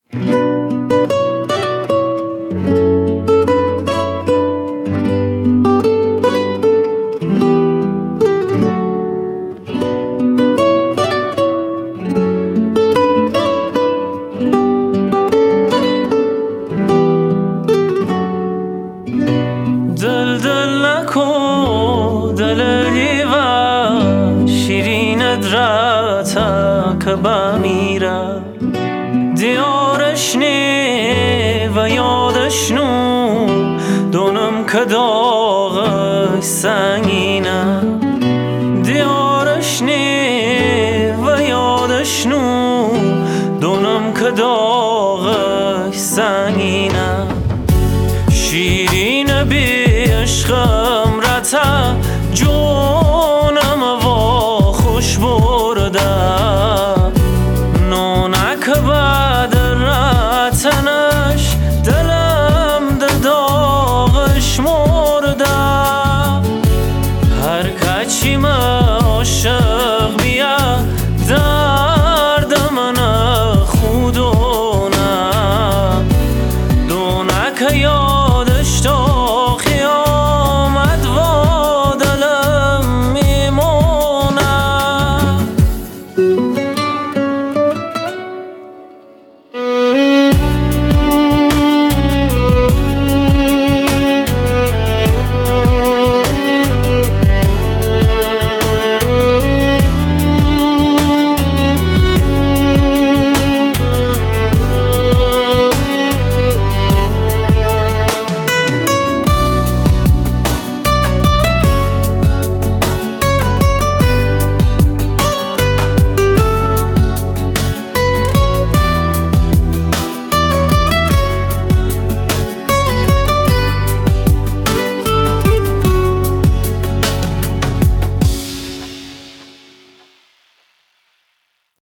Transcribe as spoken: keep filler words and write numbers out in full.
دل دل نکن دل دیوار شیرینت رتا که بمیره دیارش نی و یادش نو دونم که داغش سنگینه دیارش نی و یادش نو دونم که داغش سنگینه